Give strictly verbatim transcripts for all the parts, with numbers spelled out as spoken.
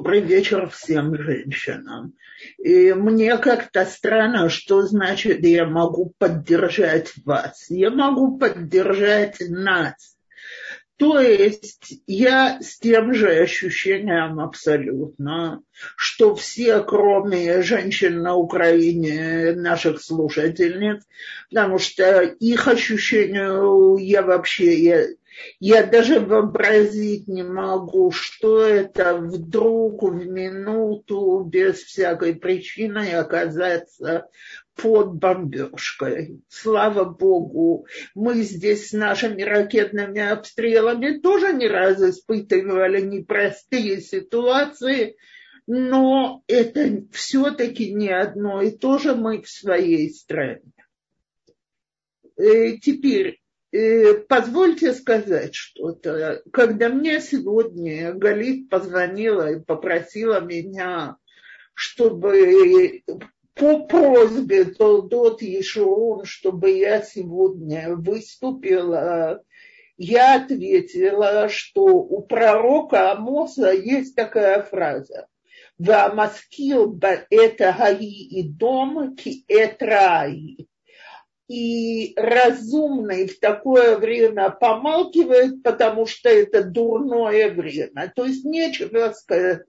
Добрый вечер всем женщинам. И мне как-то странно, что значит я могу поддержать вас. Я могу поддержать нас. То есть я с тем же ощущением абсолютно, что все, кроме женщин на Украине, наших слушательниц, потому что их ощущению я вообще... Я, Я даже вообразить не могу, что это вдруг в минуту без всякой причины оказаться под бомбежкой. Слава Богу, мы здесь с нашими ракетными обстрелами тоже не раз испытывали непростые ситуации, но это все-таки не одно и то же мы в своей стране. И теперь позвольте сказать что-то. Когда мне сегодня Галит позвонила и попросила меня, чтобы по просьбе Толдот Ешурун, чтобы я сегодня выступила, я ответила, что у пророка Амоса есть такая фраза: «Ваамаскил баэта гаи и дом ки этраи». И разумный в такое время помалкивает, потому что это дурное время. То есть нечего сказать.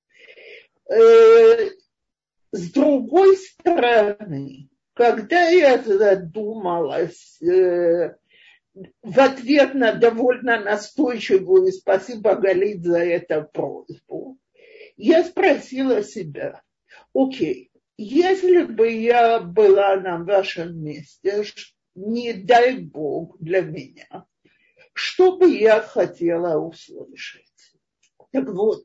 С другой стороны, когда я задумалась в ответ на довольно настойчивую, и спасибо, Галит, за эту просьбу, я спросила себя: окей, если бы я была на вашем месте, не дай Бог для меня, что бы я хотела услышать? Так вот,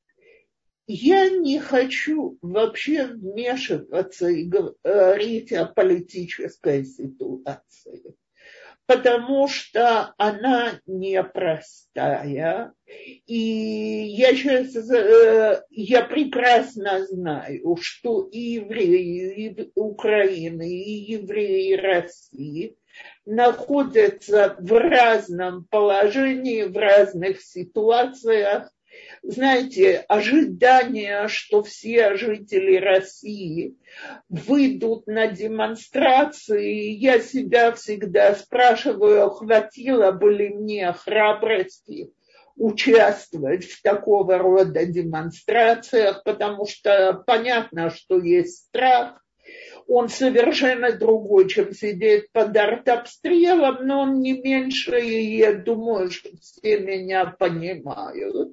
я не хочу вообще вмешиваться и говорить о политической ситуации, потому что она непростая. И я сейчас, я прекрасно знаю, что и евреи Украины, и евреи России находятся в разном положении, в разных ситуациях. Знаете, ожидание, что все жители России выйдут на демонстрации, я себя всегда спрашиваю, хватило бы ли мне храбрости участвовать в такого рода демонстрациях, потому что понятно, что есть страх. Он совершенно другой, чем сидеть под артобстрелом, но он не меньше, и я думаю, что все меня понимают.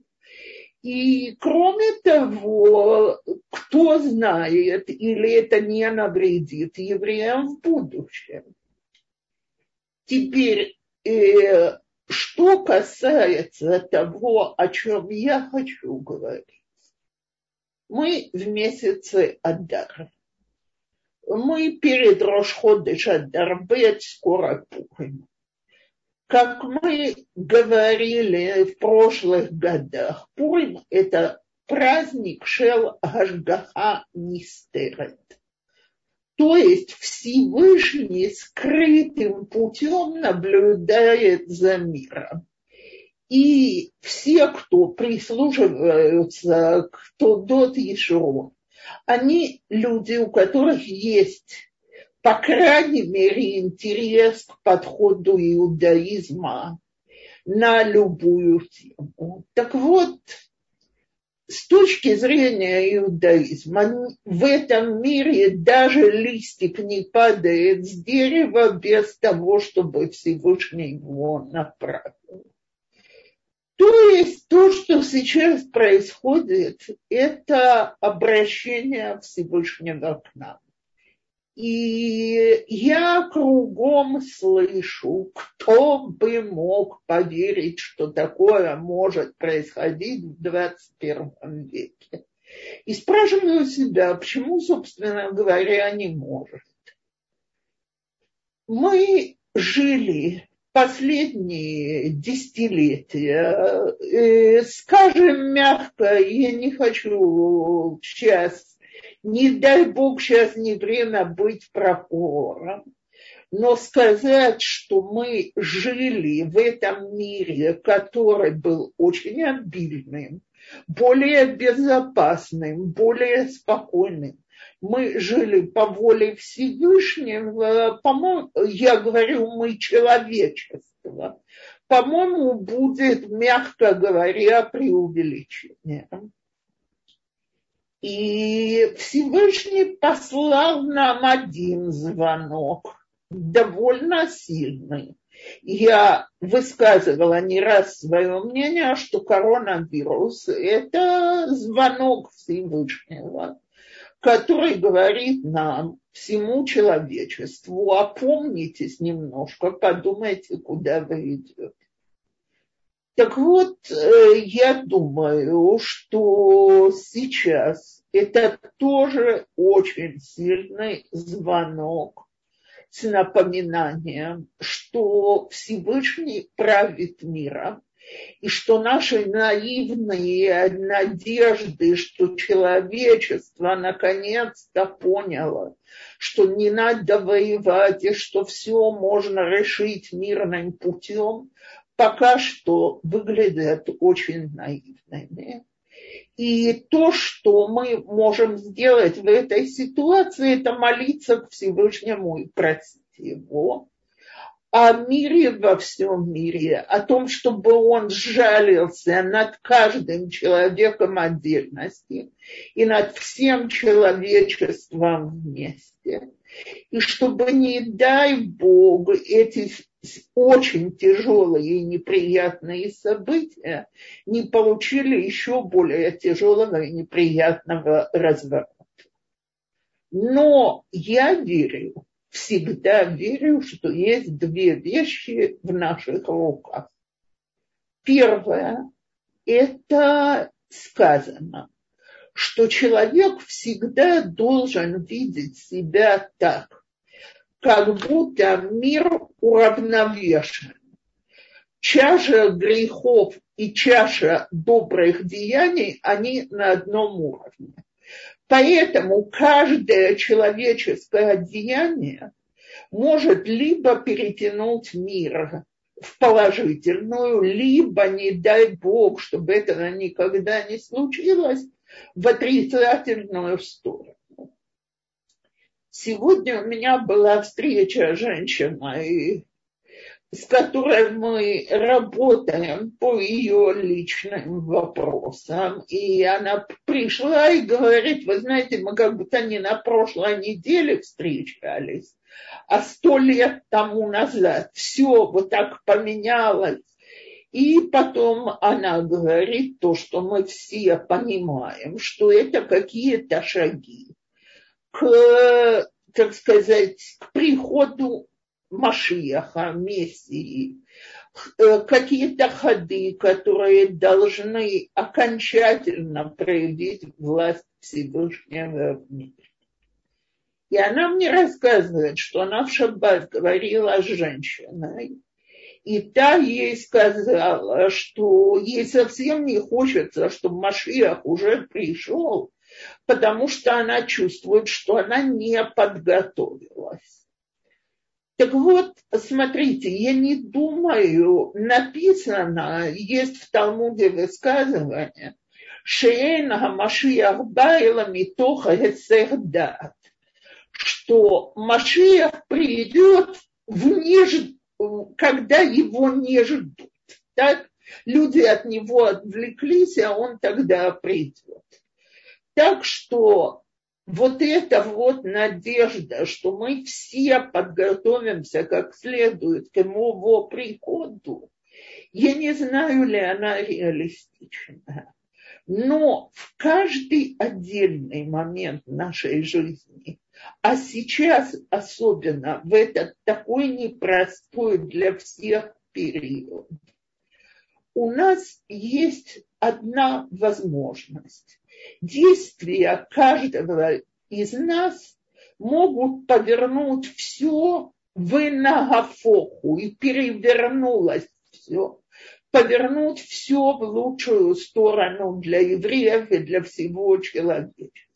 И кроме того, кто знает, или это не навредит евреям в будущем. Теперь, э, что касается того, о чем я хочу говорить. Мы в месяце Адар. Мы перед Рош-ходеш Адар бет, скоро Пурим. Как мы говорили в прошлых годах, Пурим – это праздник шел Гашгаха Нистерет. То есть Всевышний скрытым путем наблюдает за миром. И все, кто прислушиваются к Толдот Ешурун, они люди, у которых есть, по крайней мере, интерес к подходу иудаизма на любую тему. Так вот, с точки зрения иудаизма, в этом мире даже листик не падает с дерева без того, чтобы Всевышний его направил. То есть то, что сейчас происходит, это обращение Всевышнего к нам. И я кругом слышу, кто бы мог поверить, что такое может происходить в двадцать первом веке. И спрашиваю себя, почему, собственно говоря, не может. Мы жили последние десятилетия, э, скажем мягко, я не хочу сейчас, не дай Бог, сейчас не время быть прокурором, но сказать, что мы жили в этом мире, который был очень обильным, более безопасным, более спокойным. Мы жили по воле Всевышнего, по-моему, я говорю, мы человечество, по-моему, будет, мягко говоря, преувеличением. И Всевышний послал нам один звонок, довольно сильный. Я высказывала не раз свое мнение, что коронавирус – это звонок Всевышнего, который говорит нам, всему человечеству: опомнитесь немножко, подумайте, куда вы идете. Так вот, я думаю, что сейчас это тоже очень сильный звонок с напоминанием, что Всевышний правит миром, и что наши наивные надежды, что человечество наконец-то поняло, что не надо воевать и что все можно решить мирным путем, пока что выглядят очень наивными. И то, что мы можем сделать в этой ситуации, это молиться к Всевышнему и просить Его о мире во всем мире, о том, чтобы Он сжалился над каждым человеком отдельности и над всем человечеством вместе. И чтобы, не дай Бог, эти очень тяжелые и неприятные события не получили еще более тяжелого и неприятного разворота. Но я верю, всегда верю, что есть две вещи в наших руках. Первое – это сказано, что человек всегда должен видеть себя так, как будто мир уравновешен. Чаша грехов и чаша добрых деяний, они на одном уровне. Поэтому каждое человеческое деяние может либо перетянуть мир в положительную, либо, не дай Бог, чтобы этого никогда не случилось, в отрицательную сторону. Сегодня у меня была встреча с женщиной, с которой мы работаем по ее личным вопросам. И она пришла и говорит: вы знаете, мы как будто не на прошлой неделе встречались, а сто лет тому назад. Все вот так поменялось. И потом она говорит то, что мы все понимаем, что это какие-то шаги к, так сказать, к приходу Машиаха, Мессии, какие-то ходы, которые должны окончательно проявить власть Всевышнего в мире. И она мне рассказывает, что она в шаббат говорила с женщиной, и та ей сказала, что ей совсем не хочется, чтобы Машиах уже пришел, потому что она чувствует, что она не подготовилась. Так вот, смотрите, я не думаю, написано, есть в Талмуде высказывание, «Шеэн ха-Машиах байла митоха хесех даат», что Машиах придет в неж... когда его не ждут. Так? Люди от него отвлеклись, а он тогда придет. Так что вот эта вот надежда, что мы все подготовимся как следует к его приходу, я не знаю, ли она реалистична. Но в каждый отдельный момент нашей жизни, а сейчас особенно в этот такой непростой для всех период, у нас есть одна возможность. Действия каждого из нас могут повернуть все в нагафоху, и перевернулось все, повернуть все в лучшую сторону для евреев и для всего человечества.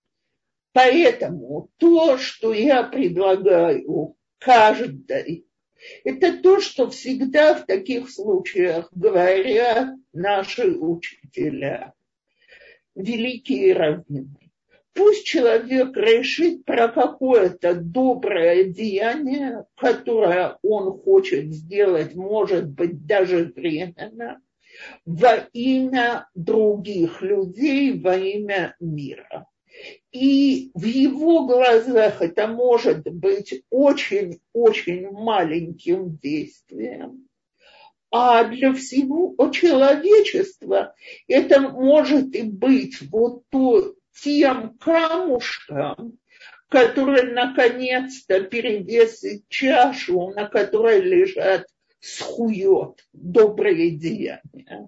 Поэтому то, что я предлагаю каждой Это то, что всегда в таких случаях говорят наши учителя, великие раввины. Пусть человек решит про какое-то доброе деяние, которое он хочет сделать, может быть, даже временно, во имя других людей, во имя мира. И в его глазах это может быть очень-очень маленьким действием. А для всего человечества это может и быть вот то, тем камушком, который наконец-то перевесит чашу, на которой лежат схует, добрые деяния.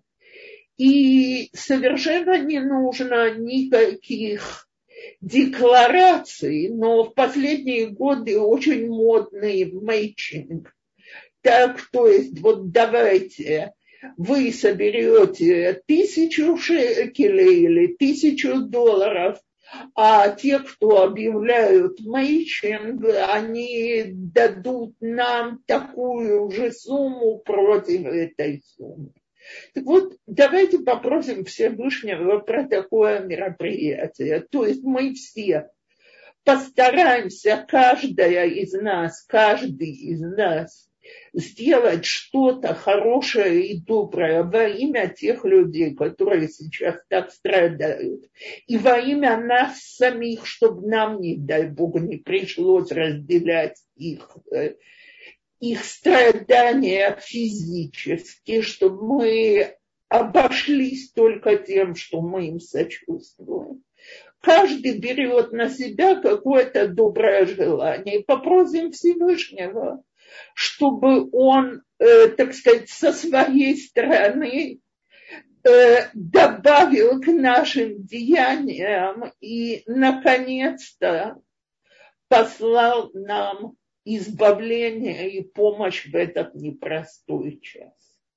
И совершенно не нужно никаких деклараций, но в последние годы очень модный мейчинг. Так, то есть, вот давайте, вы соберете тысячу шекелей или тысячу долларов, а те, кто объявляют мейчинг, они дадут нам такую же сумму против этой суммы. Так вот, давайте попросим Всевышнего про такое мероприятие. То есть мы все постараемся, каждая из нас, каждый из нас, сделать что-то хорошее и доброе во имя тех людей, которые сейчас так страдают, и во имя нас самих, чтобы нам, не дай Бог, не пришлось разделять их, их страдания физически, чтобы мы обошлись только тем, что мы им сочувствуем. Каждый берет на себя какое-то доброе желание. И попросим Всевышнего, чтобы он, э, так сказать, со своей стороны э, добавил к нашим деяниям и, наконец-то, послал нам избавление и помощь в этот непростой час.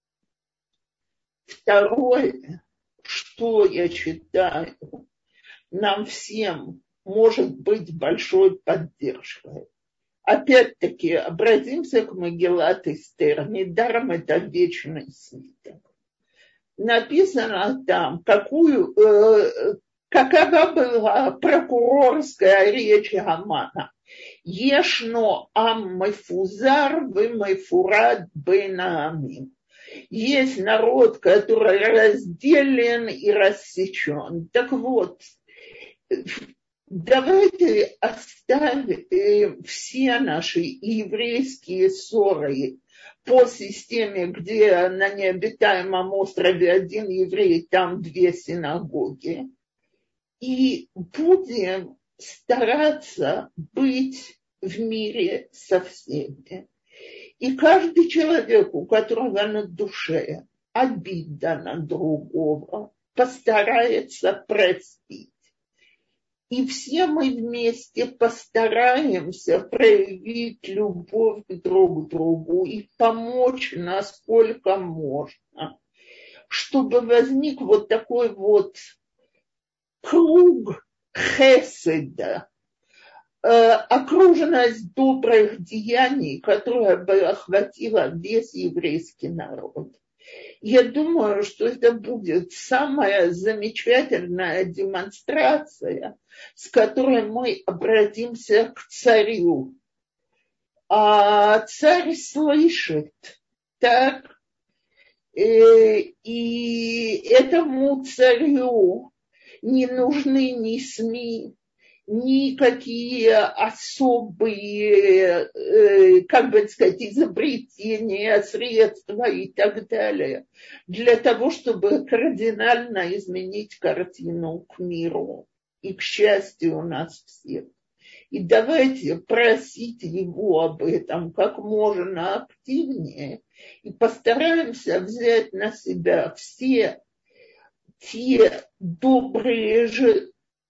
Второе, что я читаю, нам всем может быть большой поддержкой. Опять-таки, обратимся к Мегилат Эстер. Недаром это вечный свиток. Написано там, какую, э, какова была прокурорская речь Гамана. Ешно ам мефузар вы мефурад бен аамим. Есть народ, который разделен и рассечен. Так вот, давайте оставим все наши еврейские ссоры по системе, где на необитаемом острове один еврей, там две синагоги, и будем стараться быть в мире со всеми. И каждый человек, у которого на душе обида на другого, постарается простить. И все мы вместе постараемся проявить любовь друг к другу и помочь, насколько можно, чтобы возник вот такой вот круг хеседа, окруженность добрых деяний, которая бы охватила весь еврейский народ. Я думаю, что это будет самая замечательная демонстрация, с которой мы обратимся к царю. А царь слышит, так, и этому царю не нужны ни СМИ, никакие особые, э, как бы сказать, изобретения, средства и так далее, для того, чтобы кардинально изменить картину к миру и к счастью у нас всех. И давайте просить его об этом как можно активнее и постараемся взять на себя все те добрые же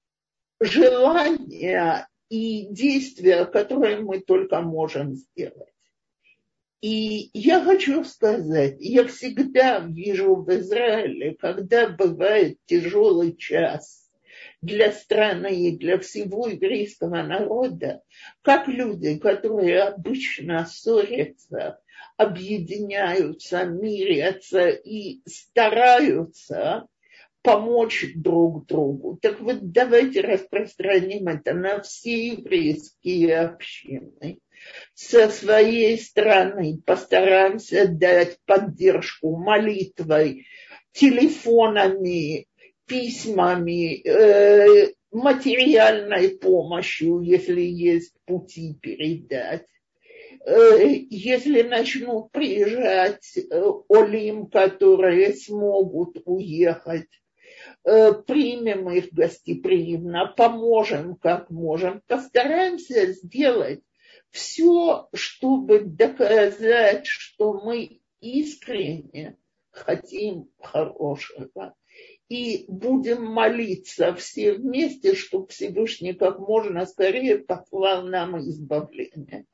желания и действия, которые мы только можем сделать. И я хочу сказать, я всегда вижу в Израиле, когда бывает тяжелый час для страны и для всего еврейского народа, как люди, которые обычно ссорятся, объединяются, мирятся и стараются помочь друг другу. Так вот, давайте распространим это на все еврейские общины. Со своей стороны постараемся дать поддержку молитвой, телефонами, письмами, э, материальной помощью, если есть пути передать. Э, если начнут приезжать э, олим, которые смогут уехать, э, примем их гостеприимно, поможем как можем, постараемся сделать все, чтобы доказать, что мы искренне хотим хорошего. И будем молиться все вместе, чтобы Всевышний как можно скорее послал нам избавление.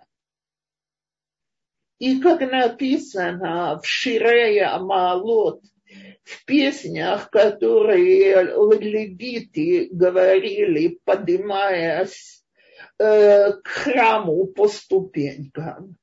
И как написано в Ширее Маалот, в песнях, которые левиты говорили, поднимаясь к храму по ступенькам.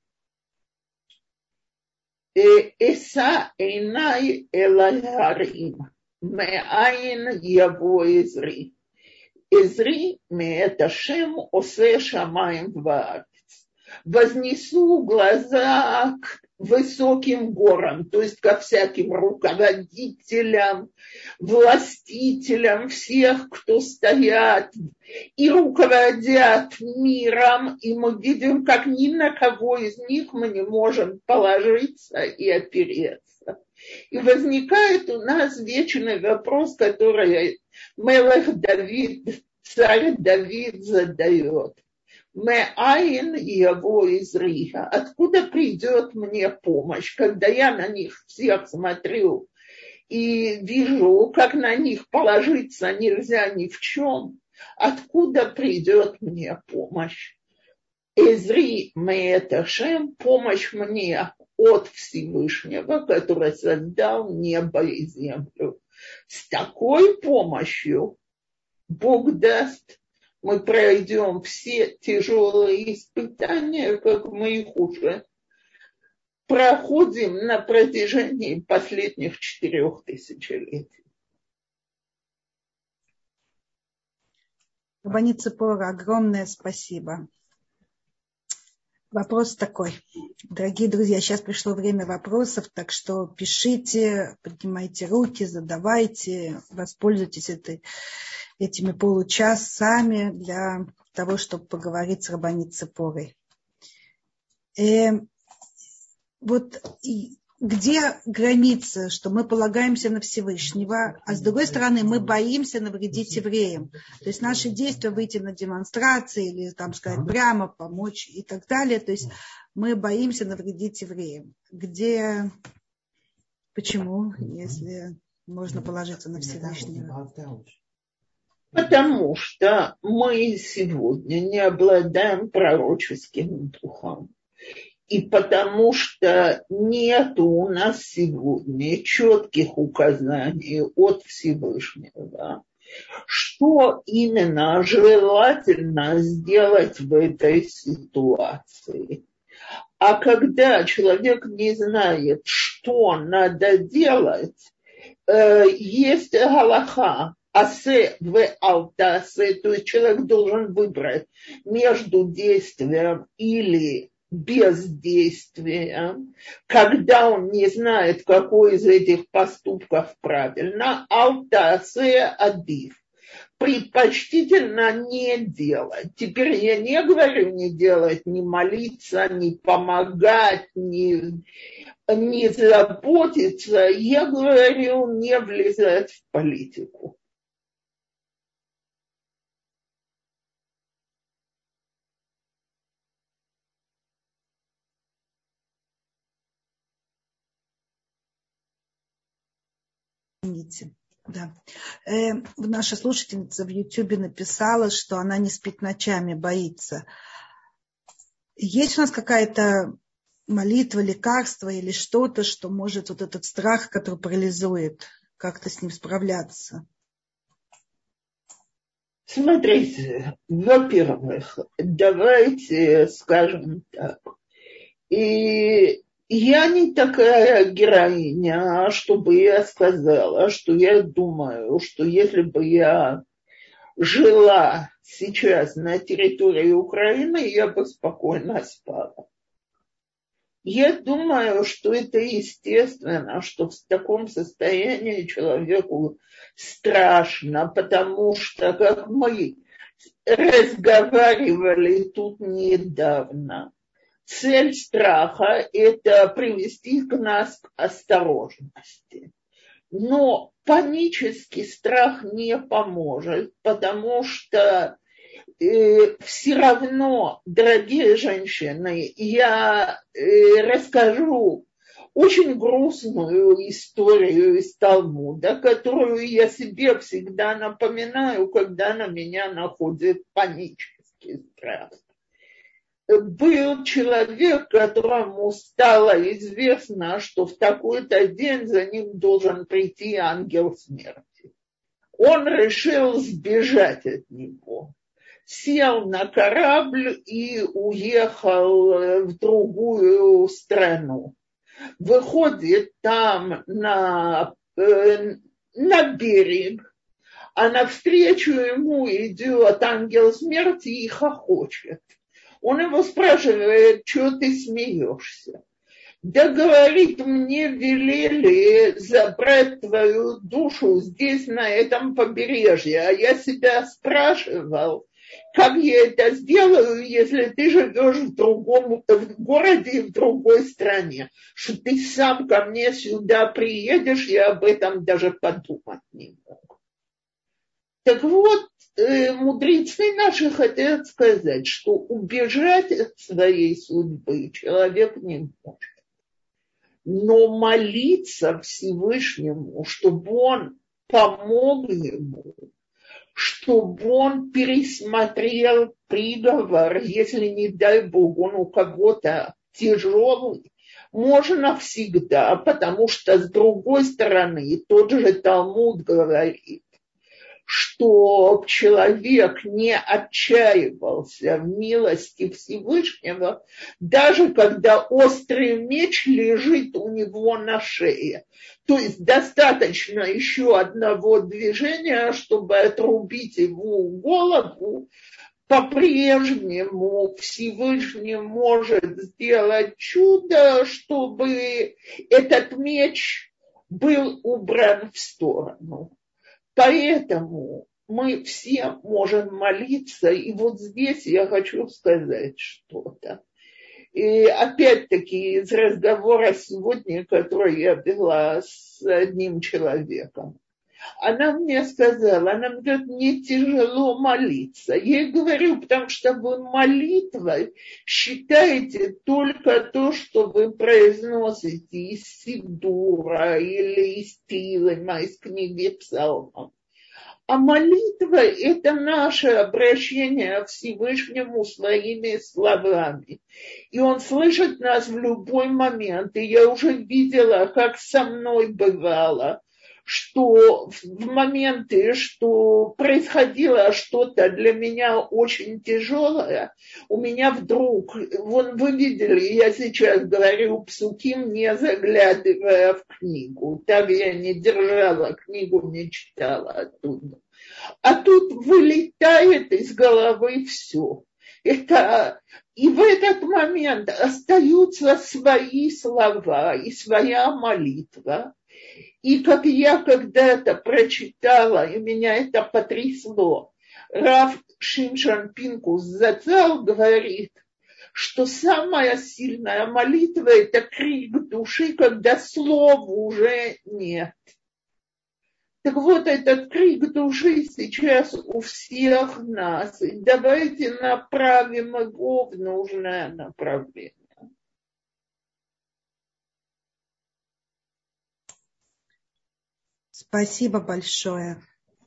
Эса эйнай эль-харим, ме'айн яво эзри. Эзри ме'эт Ашем осе шамаим ваарец. Вознесу глаза к высоким горам, то есть ко всяким руководителям, властителям, всех, кто стоят и руководят миром, и мы видим, как ни на кого из них мы не можем положиться и опереться. И возникает у нас вечный вопрос, который Мелех Давид, царь Давид задает. Ме'айн яво эзри. Откуда придет мне помощь, когда я на них всех смотрю и вижу, как на них положиться нельзя ни в чем? Откуда придет мне помощь? Эзри ме'эт Ашем, помощь мне от Всевышнего, который создал небо и землю. С такой помощью Бог даст, мы пройдем все тяжелые испытания, как мы их уже проходим на протяжении последних четырех тысячелетий. Рабанит Ципора, огромное спасибо. Вопрос такой. Дорогие друзья, сейчас пришло время вопросов, так что пишите, поднимайте руки, задавайте, воспользуйтесь этой, этими получасами для того, чтобы поговорить с Рабанит Ципорой. Э, вот и где граница, что мы полагаемся на Всевышнего, а с другой стороны мы боимся навредить евреям. То есть наши действия выйти на демонстрации или, там сказать, прямо помочь и так далее. То есть мы боимся навредить евреям. Где, почему, если можно положиться на Всевышнего? Потому что мы сегодня не обладаем пророческим духом. И потому что нет у нас сегодня четких указаний от Всевышнего, что именно желательно сделать в этой ситуации. А когда человек не знает, что надо делать, есть галаха. Асе в алтасе, то есть человек должен выбрать между действием или бездействием, когда он не знает, какой из этих поступков правильно, алтасе адив. Предпочтительно не делать. Теперь я не говорю не делать, не молиться, не помогать, не, не заботиться. Я говорю не влезать в политику. Да. Э, наша слушательница в Ютубе написала, что она не спит ночами, боится. Есть у нас какая-то молитва, лекарство или что-то, что может вот этот страх, который парализует, как-то с ним справляться? Смотрите, во-первых, давайте скажем так. И я не такая героиня, чтобы я сказала, что я думаю, что если бы я жила сейчас на территории Украины, я бы спокойно спала. Я думаю, что это естественно, что в таком состоянии человеку страшно, потому что, как мы разговаривали тут недавно, цель страха – это привести к нас к осторожности. Но панический страх не поможет, потому что э, все равно, дорогие женщины, я э, расскажу очень грустную историю из Талмуда, которую я себе всегда напоминаю, когда на меня находит панический страх. Был человек, которому стало известно, что в такой-то день за ним должен прийти ангел смерти. Он решил сбежать от него. Сел на корабль и уехал в другую страну. Выходит там на, э, на берег, а навстречу ему идет ангел смерти и хохочет. Он его спрашивает, что ты смеешься? Да, говорит, мне велели забрать твою душу здесь, на этом побережье. А я себя спрашивал, как я это сделаю, если ты живешь в другом в городе и в другой стране. Что ты сам ко мне сюда приедешь, я об этом даже подумать не мог. Так вот, мудрецы наши хотят сказать, что убежать от своей судьбы человек не может. Но молиться Всевышнему, чтобы он помог ему, чтобы он пересмотрел приговор, если, не дай Бог, он у кого-то тяжелый, можно всегда, потому что, с другой стороны, тот же Талмуд говорит, что человек не отчаивался в милости Всевышнего, даже когда острый меч лежит у него на шее. То есть достаточно еще одного движения, чтобы отрубить его голову. По-прежнему Всевышний может сделать чудо, чтобы этот меч был убран в сторону. Поэтому мы все можем молиться, и вот здесь я хочу сказать что-то. И опять-таки из разговора сегодня, который я вела с одним человеком, она мне сказала, она мне говорит, мне тяжело молиться. Я ей говорю, потому что вы молитвой считаете только то, что вы произносите из Сидура или из Тилема, из книги Псалмов. А молитва – это наше обращение к Всевышнему своими словами. И Он слышит нас в любой момент. И я уже видела, как со мной бывало, что в моменты, что происходило что-то для меня очень тяжелое, у меня вдруг, вон вы видели, я сейчас говорю псуким, не заглядывая в книгу. Так я не держала книгу, не читала оттуда. А тут вылетает из головы все. Это, и в этот момент остаются свои слова и своя молитва. И как я когда-то прочитала, и меня это потрясло, Рав Шимшон Пинкус Зацал говорит, что самая сильная молитва – это крик души, когда слов уже нет. Так вот, этот крик души сейчас у всех нас. И давайте направим его в нужное направление. Спасибо большое.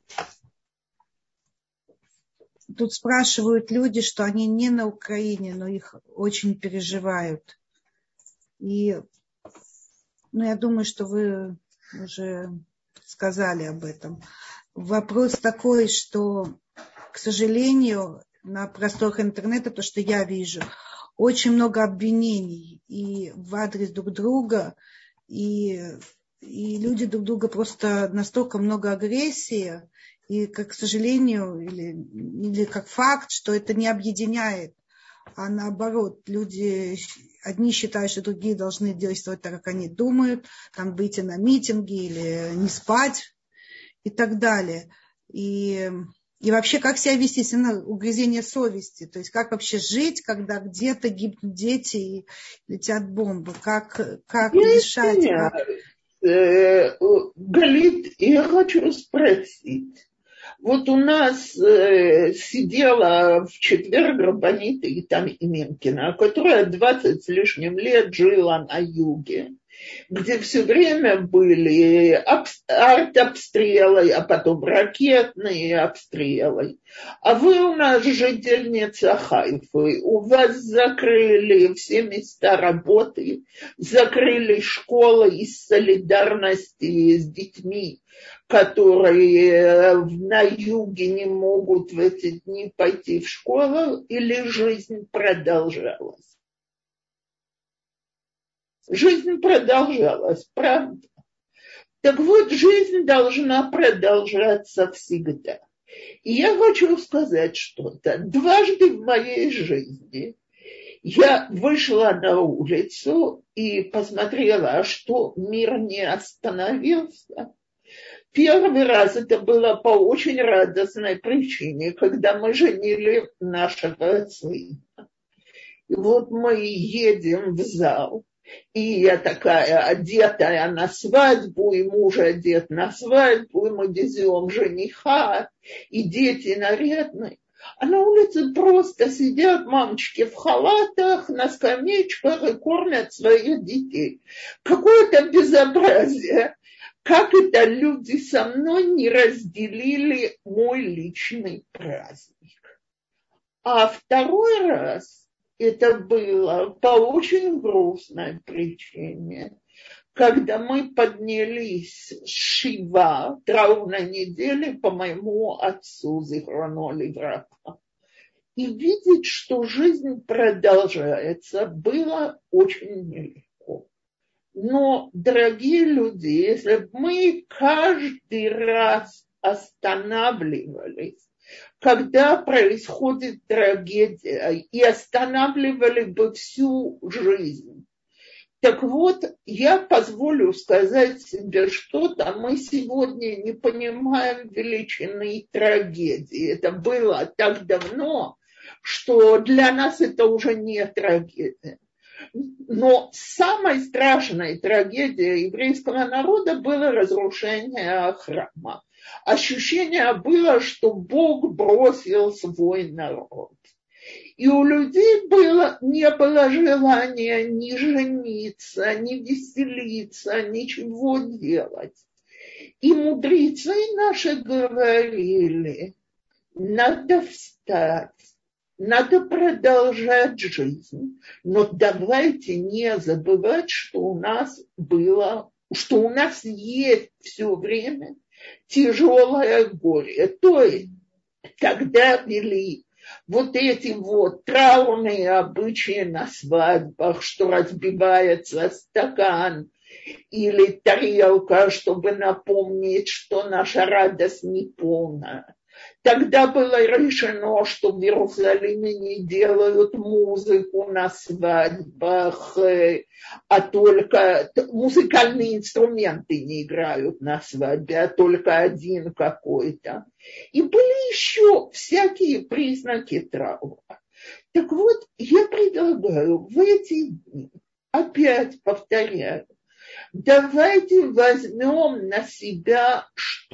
Тут спрашивают люди, что они не на Украине, но их очень переживают. И ну, я думаю, что вы уже сказали об этом. Вопрос такой, что к сожалению, на просторах интернета, то, что я вижу, очень много обвинений и в адрес друг друга, и, и люди друг друга просто настолько много агрессии, и, как, к сожалению, или, или как факт, что это не объединяет, а наоборот, люди, одни считают, что другие должны действовать так, как они думают, там выйти на митинги или не спать и так далее. И, и вообще, как себя вести, на угрызение совести, то есть как вообще жить, когда где-то гибнут дети и летят бомбы, как, как Я решать, как... Э, Галит, я хочу спросить. Вот у нас э, сидела в четверг Рабанита Итам Именкина, которая двадцать с лишним лет жила на юге, где все время были артобстрелы, а потом ракетные обстрелы. А вы у нас жительница Хайфы, у вас закрыли все места работы, закрыли школы из солидарности с детьми, которые на юге не могут в эти дни пойти в школу, или жизнь продолжалась? Жизнь продолжалась, правда? Так вот, жизнь должна продолжаться всегда. И я хочу сказать что-то. Дважды в моей жизни я вышла на улицу и посмотрела, что мир не остановился. Первый раз это было по очень радостной причине, когда мы женили нашего сына. И вот мы едем в зал, и я такая одетая на свадьбу, и муж одет на свадьбу, и мы везем жениха, и дети нарядные. А на улице просто сидят мамочки в халатах на скамеечках и кормят своих детей. Какое-то безобразие. Как это люди со мной не разделили мой личный праздник. А второй раз это было по очень грустной причине, когда мы поднялись с Шива, траурной недели, по моему отцу, зихроно левраха. И видеть, что жизнь продолжается, было очень нелегко. Но, дорогие люди, если бы мы каждый раз останавливались, когда происходит трагедия, и останавливали бы всю жизнь, так вот, я позволю сказать себе что-то. Мы сегодня не понимаем величины трагедии. Это было так давно, что для нас это уже не трагедия. Но самой страшной трагедией еврейского народа было разрушение храма. Ощущение было, что Бог бросил свой народ. И у людей было, не было желания ни жениться, ни веселиться, ничего делать. И мудрецы наши говорили, надо встать. Надо продолжать жизнь, но давайте не забывать, что у нас было, что у нас есть все время тяжелое горе. То есть, когда вели вот эти вот траурные обычаи на свадьбах, что разбивается стакан или тарелка, чтобы напомнить, что наша радость неполна. Тогда было решено, что в Иерусалиме не делают музыку на свадьбах, а только музыкальные инструменты не играют на свадьбе, а только один какой-то. И были еще всякие признаки траура. Так вот, я предлагаю в эти дни, опять повторяю, давайте возьмем на себя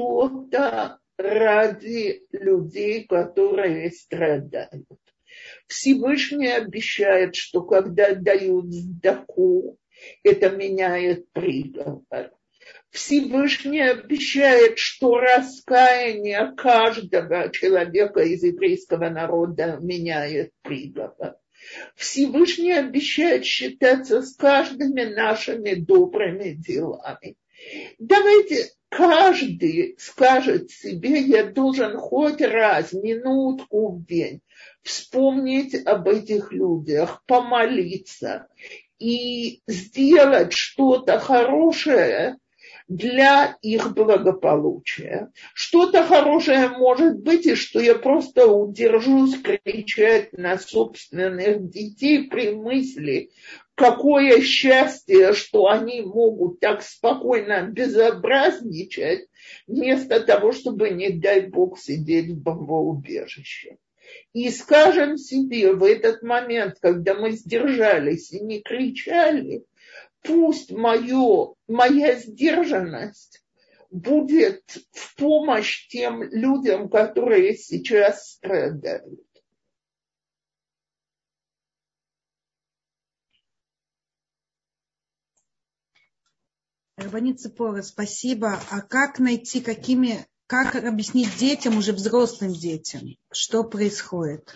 что-то ради людей, которые страдают. Всевышний обещает, что когда дают сдаку, это меняет приговор. Всевышний обещает, что раскаяние каждого человека из еврейского народа меняет приговор. Всевышний обещает считаться с каждыми нашими добрыми делами. Давайте каждый скажет себе, я должен хоть раз, минутку в день вспомнить об этих людях, помолиться и сделать что-то хорошее для их благополучия. Что-то хорошее может быть, и что я просто удержусь кричать на собственных детей при мысли, какое счастье, что они могут так спокойно безобразничать, вместо того, чтобы, не дай Бог, сидеть в бомбоубежище. И скажем себе в этот момент, когда мы сдержались и не кричали, пусть моё, моя сдержанность будет в помощь тем людям, которые сейчас страдают. Рабанит Ципора, спасибо. А как найти, какими, как объяснить детям, уже взрослым детям, что происходит?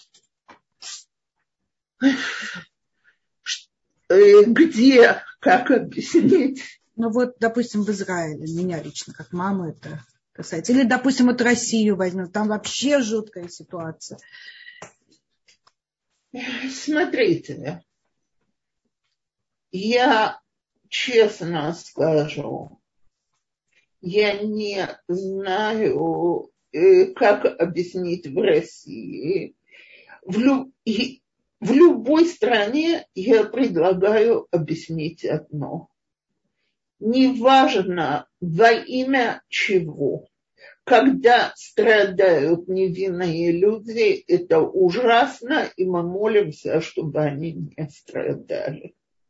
Где, как объяснить? Ну вот, допустим, в Израиле, меня лично, как мама, это касается. Или, допустим, вот Россию возьмем, там вообще жуткая ситуация. Смотрите, я честно скажу, я не знаю, как объяснить в России. В, лю... в любой стране я предлагаю объяснить одно. Неважно, во имя чего. Когда страдают невинные люди, это ужасно, и мы молимся, чтобы они не страдали.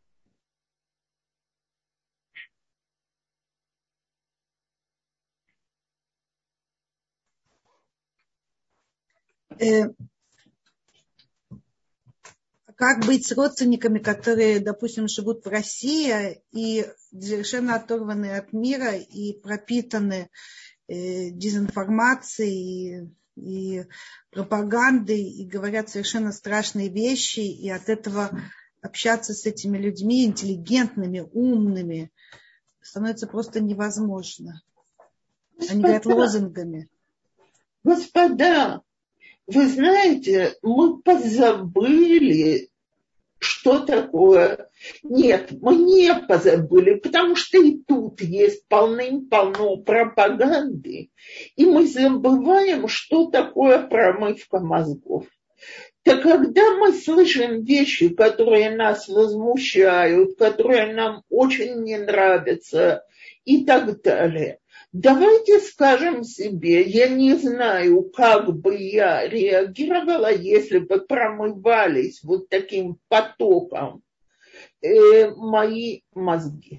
Как быть с родственниками, которые, допустим, живут в России и совершенно оторваны от мира и пропитаны э, дезинформацией и, и пропагандой, и говорят совершенно страшные вещи, и от этого общаться с этими людьми, интеллигентными, умными, становится просто невозможно. Господа, они говорят лозунгами. Господа, вы знаете, мы позабыли, что такое. Нет, мы не позабыли, потому что и тут есть полным-полно пропаганды, и мы забываем, что такое промывка мозгов. Так когда мы слышим вещи, которые нас возмущают, которые нам очень не нравятся и так далее, давайте скажем себе, я не знаю, как бы я реагировала, если бы промывались вот таким потоком э, мои мозги.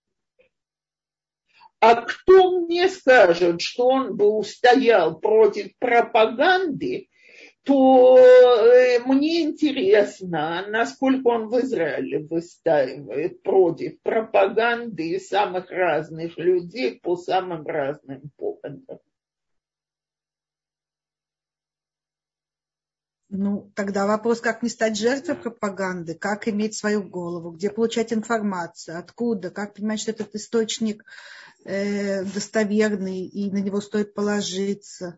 А кто мне скажет, что он бы устоял против пропаганды, то э, мне интересно, насколько он в Израиле выстаивает против пропаганды самых разных людей по самым разным поводам. Ну, тогда вопрос, как не стать жертвой пропаганды, как иметь свою голову, где получать информацию, откуда, как понимать, что этот источник э, достоверный и на него стоит положиться.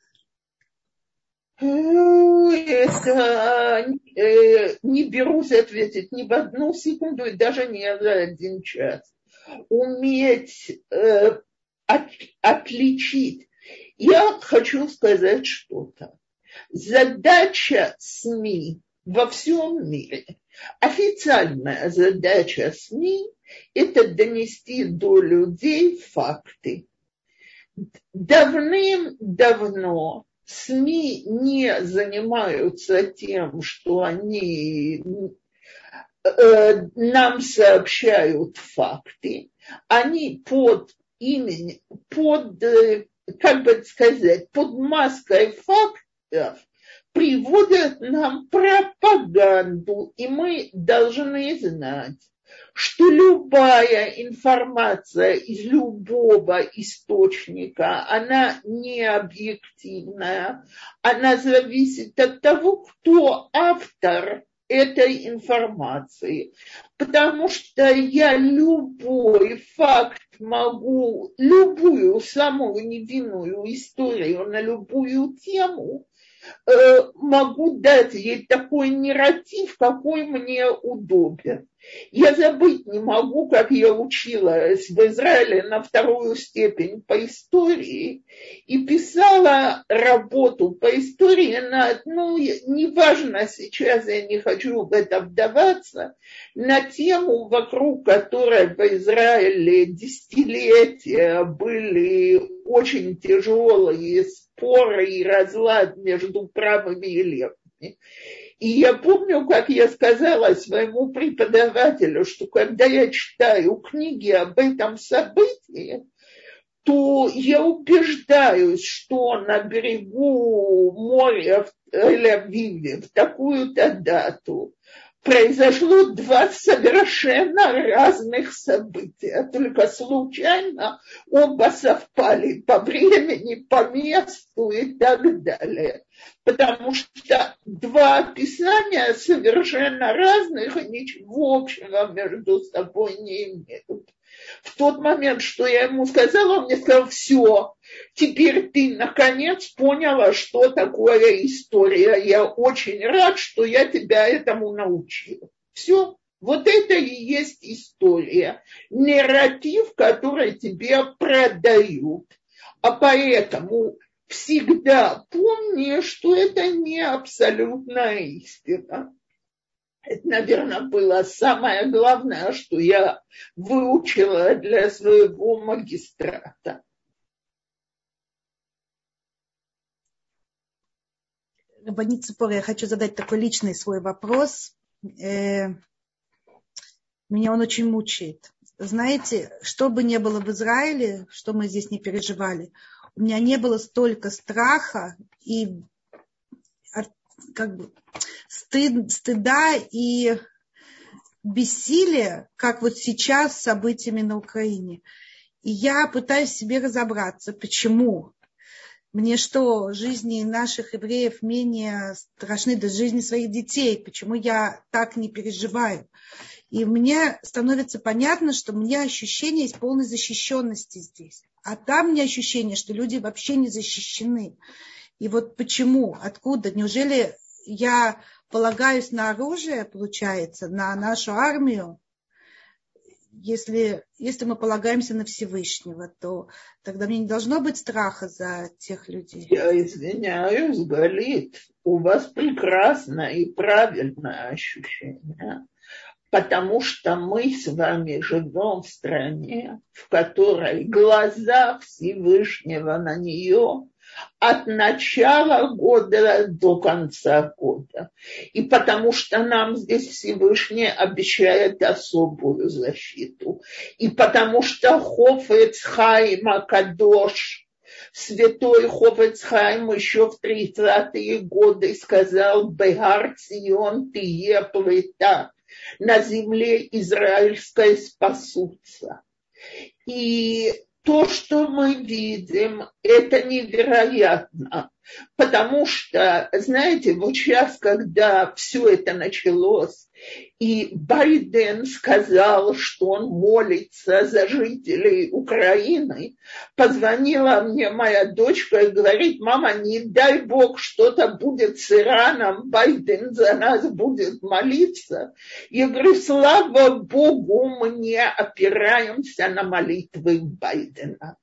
Это э, не берусь ответить ни в одну секунду и даже не за один час. Уметь э, от, отличить. Я хочу сказать что-то. Задача СМИ во всем мире, официальная задача СМИ – это донести до людей факты. Давным-давно СМИ не занимаются тем, что они э, нам сообщают факты. Они под именем, под, как бы сказать, под маской фактов приводят нам пропаганду. И мы должны знать, что любая информация из любого источника, она не объективная, она зависит от того, кто автор этой информации. Потому что я любой факт могу любую самую невинную историю на любую тему, э, могу дать ей такой нарратив, какой мне удобен. Я забыть не могу, как я училась в Израиле на вторую степень по истории и писала работу по истории на одну, неважно сейчас, я не хочу в это вдаваться, на тему, вокруг которой в Израиле десятилетия были очень тяжелые споры и разлад между правыми и левыми. И я помню, как я сказала своему преподавателю, что когда я читаю книги об этом событии, то я убеждаюсь, что на берегу моря в Тель-Авиве в такую-то дату произошло два совершенно разных события, только случайно оба совпали по времени, по месту и так далее. Потому что два описания совершенно разных и ничего общего между собой не имеют. В тот момент, что я ему сказала, он мне сказал: все, теперь ты наконец поняла, что такое история. Я очень рад, что я тебя этому научила. Все, вот это и есть история. Нарратив, который тебе продают. А поэтому всегда помни, что это не абсолютная истина. Это, наверное, было самое главное, что я выучила для своего магистрата. Рабанит Ципора, я хочу задать такой личный свой вопрос. Э, меня он очень мучает. Знаете, что бы ни было в Израиле, что мы здесь не переживали, у меня не было столько страха и как бы стыд, стыда и бессилия, как вот сейчас с событиями на Украине. И я пытаюсь в себе разобраться, почему. Мне что, жизни наших евреев менее страшны, даже жизни своих детей? Почему я так не переживаю? И мне становится понятно, что у меня ощущение есть полной защищенности здесь. А там у меня ощущение, что люди вообще не защищены. И вот почему, откуда? Неужели я полагаюсь на оружие, получается, на нашу армию? Если, если мы полагаемся на Всевышнего, то тогда мне не должно быть страха за тех людей. Я извиняюсь, Галит, у вас прекрасное и правильное ощущение, потому что мы с вами живем в стране, в которой глаза Всевышнего на нее от начала года до конца года. И потому что нам здесь Всевышний обещает особую защиту. И потому что Хофец Хаим Акадош, святой Хофец Хаим еще в тридцатые годы сказал: «Бегар Цион тие плита», на земле израильской спасутся. И то, что мы видим, это невероятно, потому что, знаете, вот сейчас, когда все это началось, и Байден сказал, что он молится за жителей Украины, позвонила мне моя дочка и говорит: мама, не дай Бог что-то будет с Ираном, Байден за нас будет молиться. Я говорю: слава Богу, мы не опираемся на молитвы Байдена.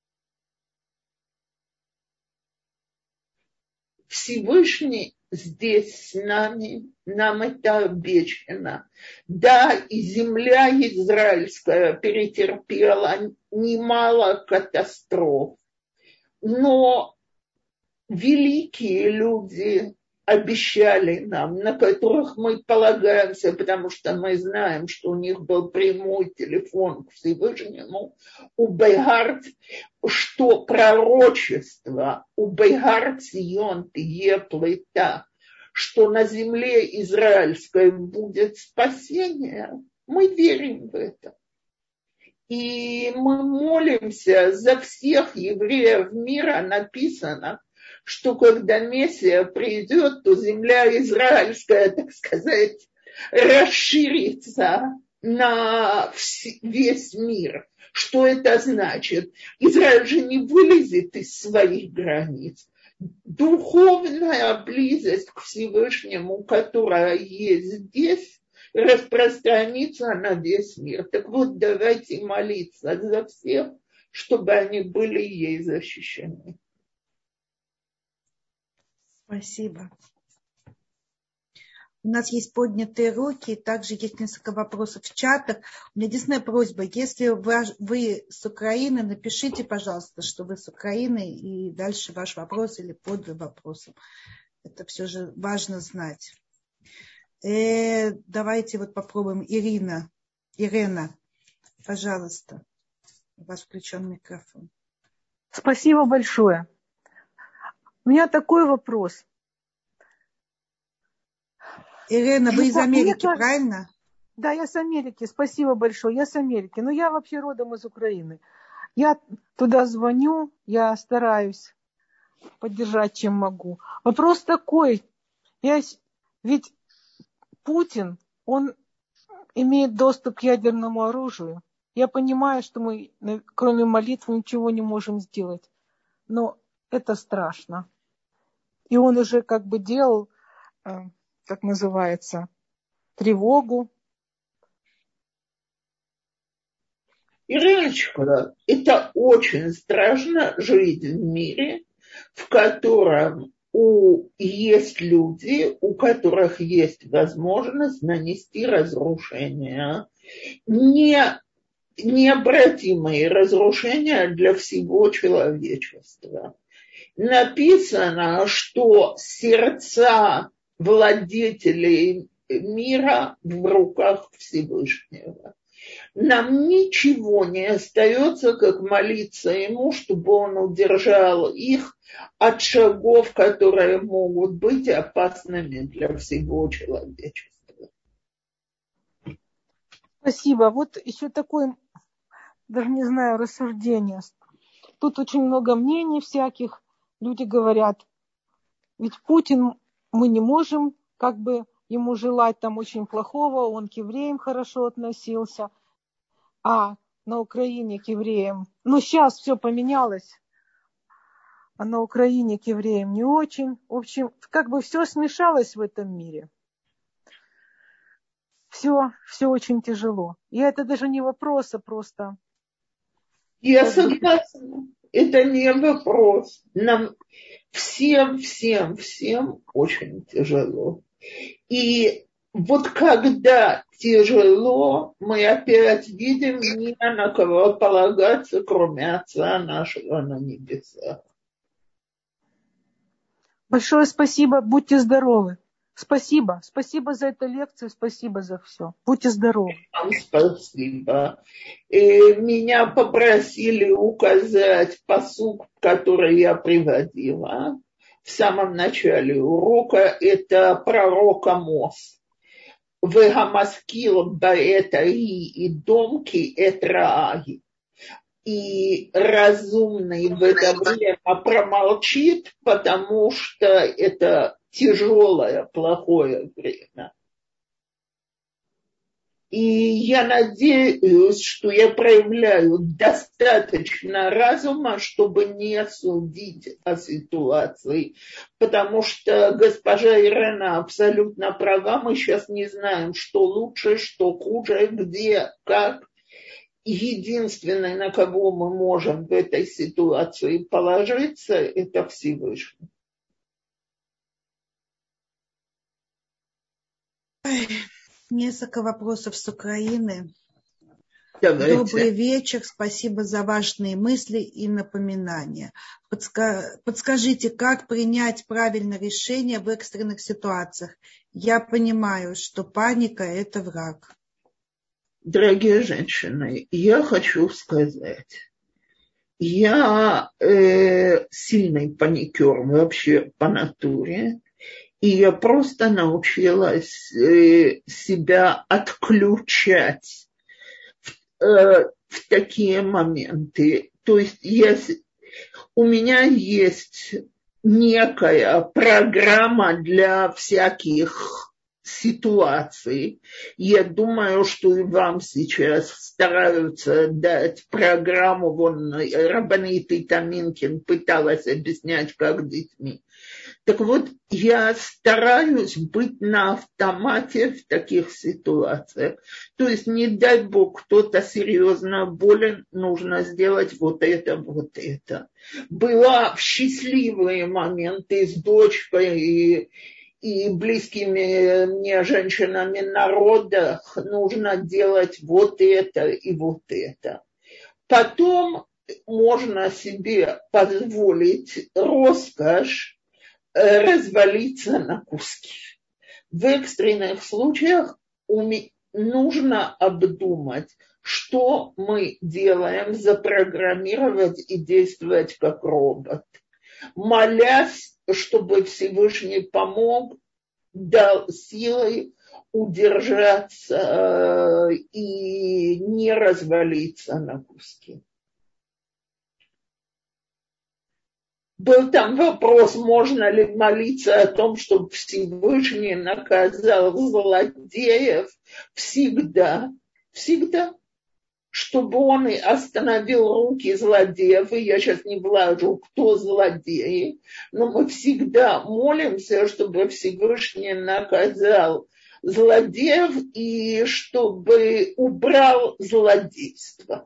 Всевышний здесь с нами, нам это обещано. Да, и земля израильская перетерпела немало катастроф, но великие люди обещали нам, на которых мы полагаемся, потому что мы знаем, что у них был прямой телефон к Всевышнему, у Бейгард, что пророчество у Бейгард Сион тие плита, что на земле израильской будет спасение, мы верим в это. И мы молимся за всех евреев мира. Написано, что когда Мессия придет, то земля израильская, так сказать, расширится на весь мир. Что это значит? Израиль же не вылезет из своих границ. Духовная близость к Всевышнему, которая есть здесь, распространится на весь мир. Так вот, давайте молиться за всех, чтобы они были ей защищены. Спасибо. У нас есть поднятые руки, также есть несколько вопросов в чатах. У меня единственная просьба, если вы, вы с Украины, напишите, пожалуйста, что вы с Украины, и дальше ваш вопрос или под вопросом. Это все же важно знать. Э, давайте вот попробуем. Ирина, Ирена, пожалуйста. У вас включен микрофон. Спасибо большое. У меня такой вопрос. Ирина, вы из Америки, Мне, правильно? Да, я с Америки. Спасибо большое. Я с Америки. Но я вообще родом из Украины. Я туда звоню, я стараюсь поддержать, чем могу. Вопрос такой. Я, ведь Путин, он имеет доступ к ядерному оружию. Я понимаю, что мы, кроме молитв, ничего не можем сделать. Но это страшно. И он уже как бы делал, как называется, тревогу. Ириночка, это очень страшно жить в мире, в котором у, есть люди, у которых есть возможность нанести разрушения. Не, необратимые разрушения для всего человечества. Написано, что сердца владетелей мира в руках Всевышнего. Нам ничего не остается, как молиться ему, чтобы он удержал их от шагов, которые могут быть опасными для всего человечества. Спасибо. Вот еще такое, даже не знаю, рассуждение. Тут очень много мнений всяких. Люди говорят, ведь Путин, мы не можем как бы ему желать там очень плохого, он к евреям хорошо относился, а на Украине к евреям, ну сейчас все поменялось, а на Украине к евреям не очень. В общем, как бы все смешалось в этом мире. Все, все очень тяжело. И это даже не вопрос, а просто... Я согласна. Это не вопрос. Нам всем, всем, всем очень тяжело. И вот когда тяжело, мы опять видим не на кого полагаться, кроме Отца нашего на небесах. Большое спасибо. Будьте здоровы. Спасибо. Спасибо за эту лекцию. Спасибо за все. Будьте здоровы. Вам спасибо. И меня попросили указать пасук, который я приводила в самом начале урока. Это пророк Амос. Вегамаскил баэтаи и домки этрааги. И разумный в это время промолчит, потому что это тяжелое, плохое время. И я надеюсь, что я проявляю достаточно разума, чтобы не судить о ситуации. Потому что госпожа Ирена абсолютно права. Мы сейчас не знаем, что лучше, что хуже, где, как. Единственное, на кого мы можем в этой ситуации положиться, это Всевышний. Несколько вопросов с Украины. Давайте. Добрый вечер, спасибо за важные мысли и напоминания. Подска... Подскажите, как принять правильное решение в экстренных ситуациях? Я понимаю, что паника – это враг. Дорогие женщины, я хочу сказать, я э, сильный паникер вообще по натуре, и я просто научилась э, себя отключать в, э, в такие моменты. То есть я, у меня есть некая программа для всяких ситуации. Я думаю, что и вам сейчас стараются дать программу. Вон Рабанит Таминкин пыталась объяснять, как с детьми. Так вот, я стараюсь быть на автомате в таких ситуациях. То есть, не дай бог, кто-то серьезно болен, нужно сделать вот это, вот это. Была в счастливые моменты с дочкой и, и близкими мне женщинами на родах, нужно делать вот это и вот это. Потом можно себе позволить роскошь развалиться на куски. В экстренных случаях нужно обдумать, что мы делаем, запрограммировать и действовать как робот, молясь, чтобы Всевышний помог, дал силы удержаться и не развалиться на куски. Был там вопрос, можно ли молиться о том, чтобы Всевышний наказал злодеев всегда, всегда, чтобы он и остановил руки злодеев, и я сейчас не влажу, кто злодеи, но мы всегда молимся, чтобы Всевышний наказал злодеев и чтобы убрал злодейство.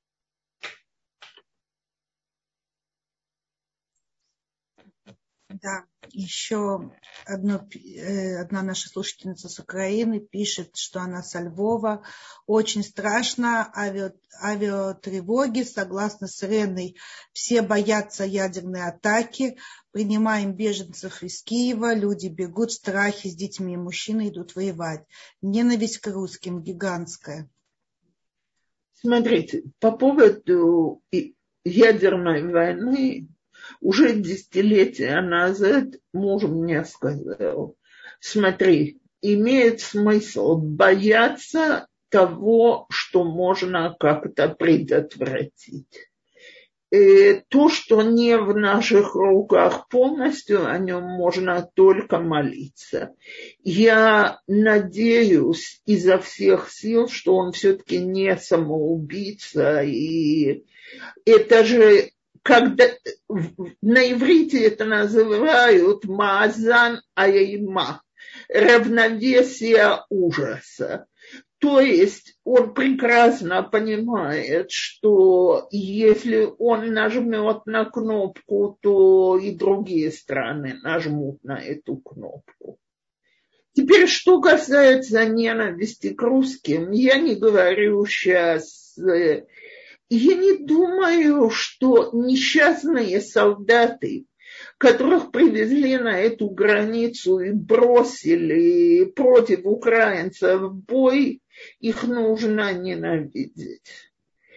Да, еще одно, одна наша слушательница с Украины пишет, что она со Львова. Очень страшно, авиа, авиатревоги, согласно с Реной, все боятся ядерной атаки. Принимаем беженцев из Киева, люди бегут в страхе с детьми, мужчины идут воевать. Ненависть к русским гигантская. Смотрите, по поводу ядерной войны, уже десятилетия назад муж мне сказал, смотри, имеет смысл бояться того, что можно как-то предотвратить. И то, что не в наших руках полностью, о нем можно только молиться. Я надеюсь изо всех сил, что он все-таки не самоубийца. И это же... Когда на иврите это называют маазан айма, равновесие ужаса. То есть он прекрасно понимает, что если он нажмет на кнопку, то и другие страны нажмут на эту кнопку. Теперь, что касается ненависти к русским, я не говорю сейчас... Я не думаю, что несчастные солдаты, которых привезли на эту границу и бросили против украинцев в бой, их нужно ненавидеть.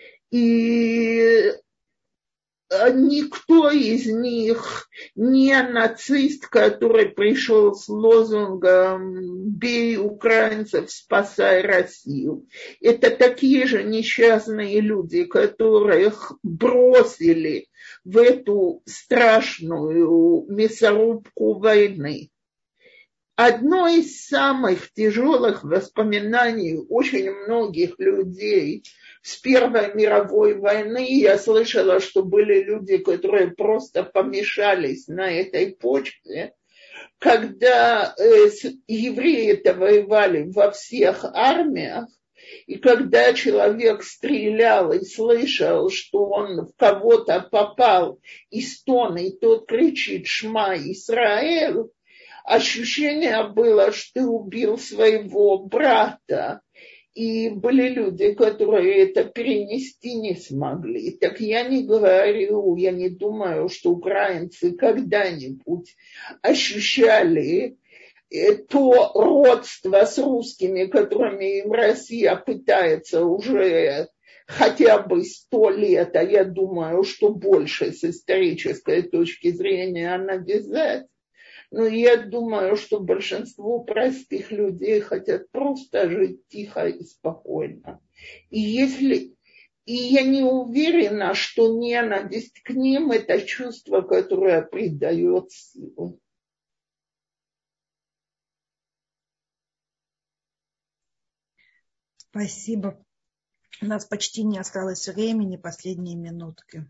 И никто из них не нацист, который пришел с лозунгом «Бей украинцев, спасай Россию». Это такие же несчастные люди, которых бросили в эту страшную мясорубку войны. Одно из самых тяжелых воспоминаний очень многих людей с Первой мировой войны, я слышала, что были люди, которые просто помешались на этой почве, когда э, евреи-то воевали во всех армиях, и когда человек стрелял и слышал, что он в кого-то попал, и стон, и тот кричит «Шма Исраэль», ощущение было, что ты убил своего брата. И были люди, которые это перенести не смогли. Так я не говорю, я не думаю, что украинцы когда-нибудь ощущали то родство с русскими, которыми им Россия пытается уже хотя бы сто лет, а я думаю, что больше с исторической точки зрения навязать. Но я думаю, что большинство простых людей хотят просто жить тихо и спокойно. И если... И я не уверена, что ненависть к ним – это чувство, которое придает силу. Спасибо. У нас почти не осталось времени, последние минутки.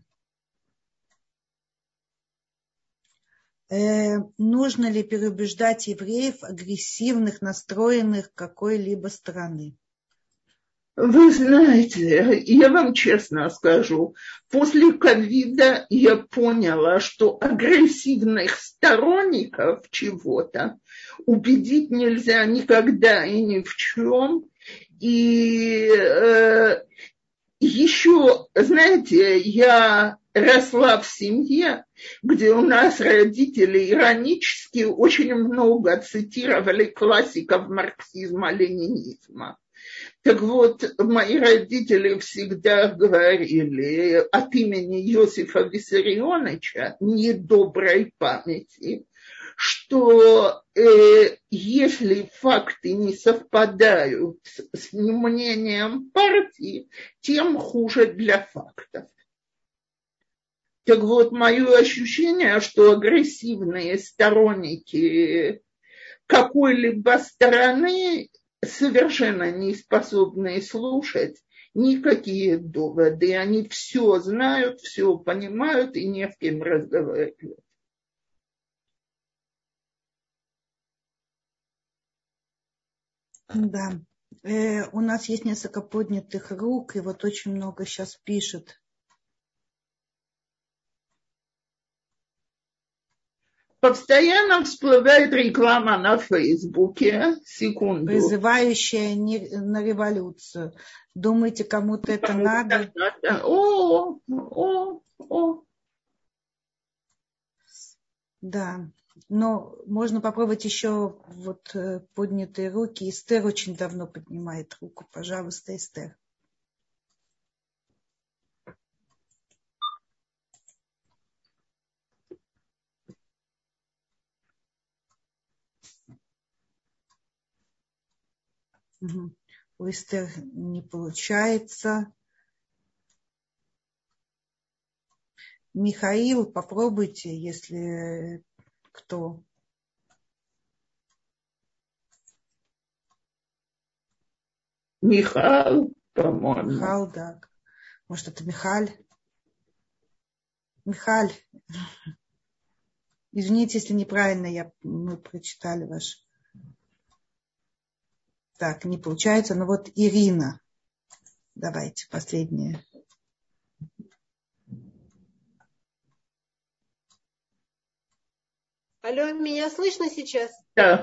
Э, нужно ли переубеждать евреев, агрессивных, настроенных какой-либо страны? Вы знаете, я вам честно скажу, после ковида я поняла, что агрессивных сторонников чего-то убедить нельзя никогда и ни в чем. И э, еще, знаете, я росла в семье, где у нас родители иронически очень много цитировали классиков марксизма-ленинизма. Так вот, мои родители всегда говорили от имени Иосифа Виссарионовича, недоброй памяти, что э, если факты не совпадают с, с мнением партии, тем хуже для фактов. Так вот, мое ощущение, что агрессивные сторонники какой-либо стороны совершенно не способны слушать никакие доводы. Они все знают, все понимают и не с кем разговаривать. Да. Э, у нас есть несколько поднятых рук, и вот очень много сейчас пишет. Постоянно всплывает реклама на Фейсбуке. Секунду. Призывающая не, на революцию. Думаете, кому-то это Кому-то надо? надо? О, о, о. Да. Но можно попробовать еще вот поднятые руки. Эстер очень давно поднимает руку. Пожалуйста, Эстер. Угу. У Эстер не получается. Михаил, попробуйте, если кто. Михаил, по-моему. Михаил, да. Может, это Михаль? Михаль. Извините, если неправильно я, мы прочитали ваш. Так, не получается. Но вот Ирина. Давайте, последняя. Алло, меня слышно сейчас? Да.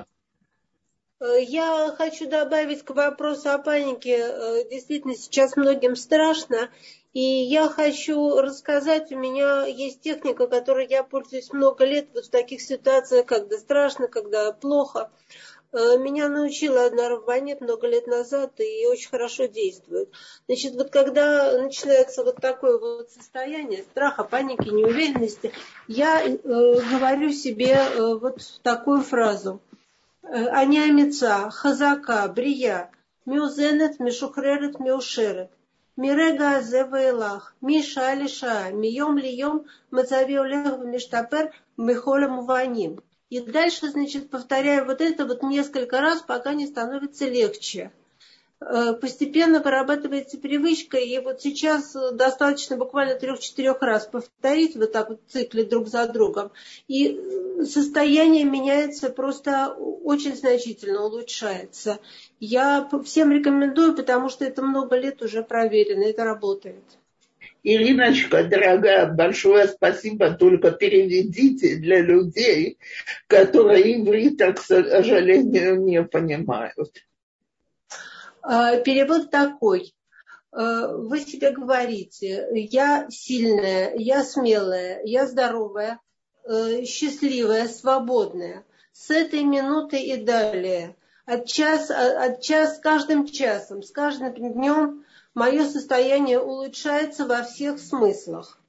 Я хочу добавить к вопросу о панике. Действительно, сейчас многим страшно. И я хочу рассказать, у меня есть техника, которой я пользуюсь много лет вот в таких ситуациях, когда страшно, когда плохо. Меня научила одна равванит много лет назад и очень хорошо действует. Значит, вот когда начинается вот такое вот состояние страха, паники, неуверенности, я э, говорю себе э, вот такую фразу. אני אמיצה, חזקה, בריאה, מאוזנת, משוחררת, מאושרת. מרגע הזה ואילך, משעה לשעה, מיום ליום, מצבי הולך ומשתפר בכל המובנים. И дальше, значит, повторяю вот это вот несколько раз, пока не становится легче. Постепенно вырабатывается привычка, и вот сейчас достаточно буквально трех-четырех раз повторить вот так вот в цикле друг за другом, и состояние меняется просто очень значительно, улучшается. Я всем рекомендую, потому что это много лет уже проверено, это работает. Ириночка, дорогая, большое спасибо, только переведите для людей, которые иврита, к сожалению, не понимают. Перевод такой. Вы себе говорите, я сильная, я смелая, я здоровая, счастливая, свободная. С этой минуты и далее. От час, от час, с каждым часом, с каждым днем мое состояние улучшается во всех смыслах.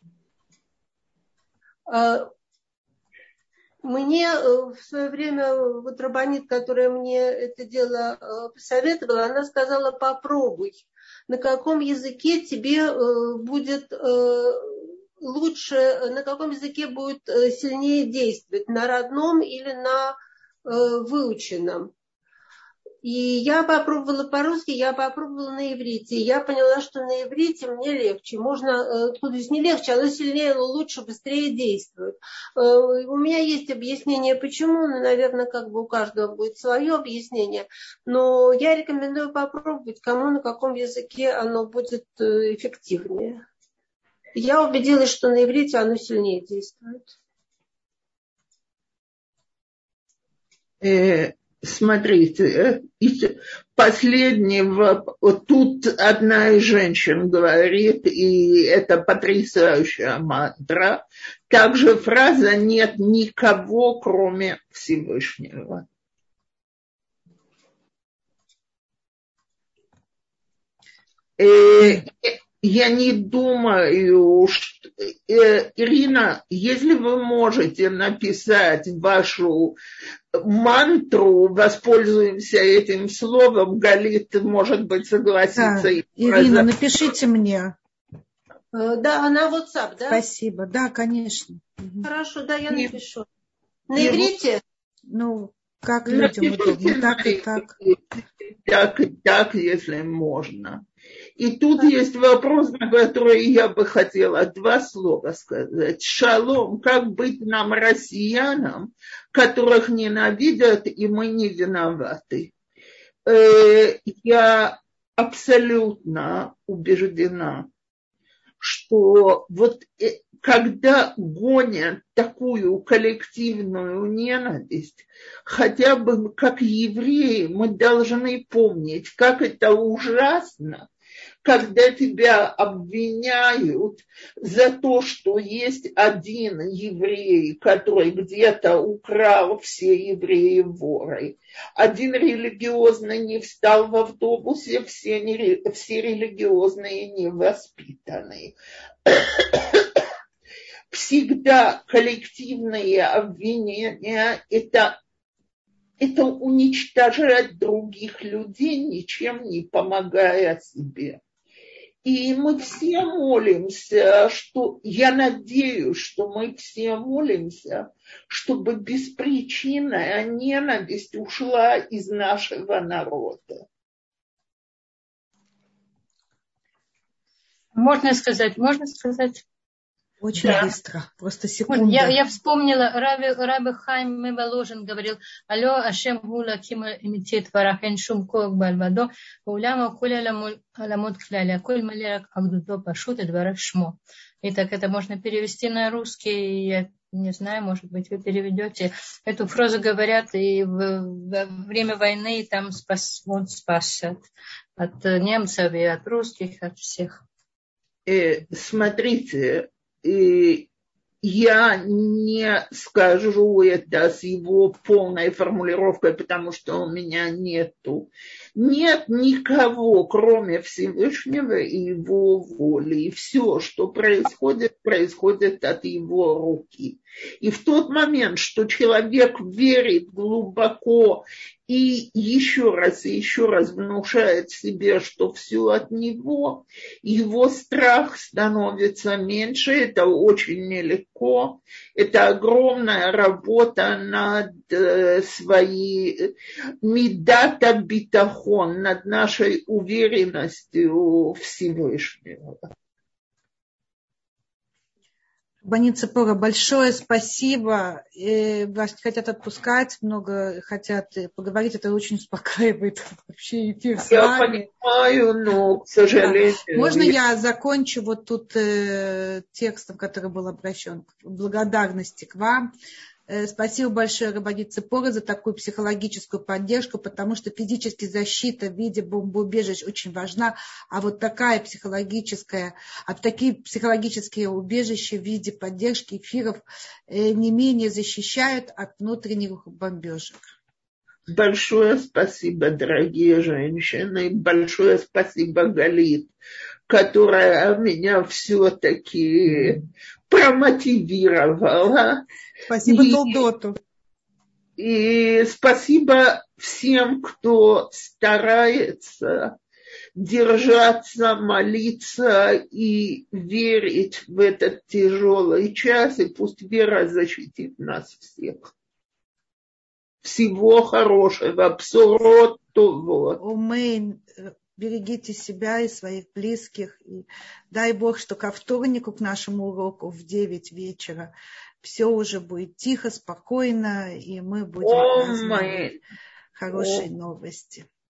Мне в свое время вот рабанит, которая мне это дело посоветовала, она сказала: попробуй, на каком языке тебе будет лучше, на каком языке будет сильнее действовать, на родном или на выученном. И я попробовала по-русски, я попробовала на иврите. И я поняла, что на иврите мне легче. Можно, то есть не легче, оно сильнее, лучше, быстрее действует. У меня есть объяснение, почему. Ну, наверное, как бы у каждого будет свое объяснение. Но я рекомендую попробовать, кому на каком языке оно будет эффективнее. Я убедилась, что на иврите оно сильнее действует. Э, смотрите, последнего, вот тут одна из женщин говорит, и это потрясающая мантра, также фраза «нет никого, кроме Всевышнего». Э, Я не думаю, что... Э, Ирина, если вы можете написать вашу мантру, воспользуемся этим словом, Галит, может быть, согласится. Да, Ирина, напишите мне. Да, на WhatsApp, да? Спасибо, да, конечно. Хорошо, да, я напишу. На иврите? Ну, как людям удобно, так и так. Так и так, если можно. И тут есть вопрос, на который я бы хотела два слова сказать. Шалом, как быть нам, россиянам, которых ненавидят, и мы не виноваты. Я абсолютно убеждена, что вот когда гонят такую коллективную ненависть, хотя бы как евреи мы должны помнить, как это ужасно, когда тебя обвиняют за то, что есть один еврей, который где-то украл все евреи воры. Один религиозный не встал в автобусе, все, не, все религиозные невоспитанные. Всегда коллективные обвинения – это, это уничтожать других людей, ничем не помогая себе. И мы все молимся, что, я надеюсь, что мы все молимся, чтобы беспричинная ненависть ушла из нашего народа. Можно сказать, можно сказать? Очень да. Быстро, просто секунда. Я, я вспомнила, Раби, Раби Хайм Воложин говорил, алло, Ашем гула кима имитет варахен шум коак бальбадо, уляма куля аламот кляля, коль малерак агдудо пашут и двора шмо. И так это можно перевести на русский, я не знаю, может быть, вы переведете. Эту фразу говорят и в, во время войны там спас, он спасся от, от немцев и от русских, от всех. Э, смотрите, И я не скажу это с его полной формулировкой, потому что у меня нету. Нет никого, кроме Всевышнего и его воли. И все, что происходит, происходит от его руки. И в тот момент, что человек верит глубоко и еще раз и еще раз внушает себе, что все от него, его страх становится меньше, это очень нелегко, это огромная работа над э, своей мидата битахон, над нашей уверенностью Всевышнего. Рабанит Ципора, большое спасибо. И вас хотят отпускать, много хотят поговорить. Это очень успокаивает вообще эфир с я вами. Понимаю, но, к сожалению... Да. Можно я закончу вот тут э, текстом, который был обращен к благодарности к вам. Спасибо большое, Рабанит Ципора, за такую психологическую поддержку, потому что физическая защита в виде бомбоубежищ очень важна, а вот такая психологическая, а такие психологические убежища в виде поддержки эфиров не менее защищают от внутренних бомбежек. Большое спасибо, дорогие женщины, большое спасибо, Галит, которая меня все-таки промотивировала. Спасибо и, Толдоту. И спасибо всем, кто старается держаться, молиться и верить в этот тяжелый час, и пусть вера защитит нас всех. Всего хорошего. Бсорот товот. Умейн, берегите себя и своих близких. И дай Бог, что ко вторнику, к нашему уроку в девять вечера все уже будет тихо, спокойно, и мы будем праздновать хорошие новости.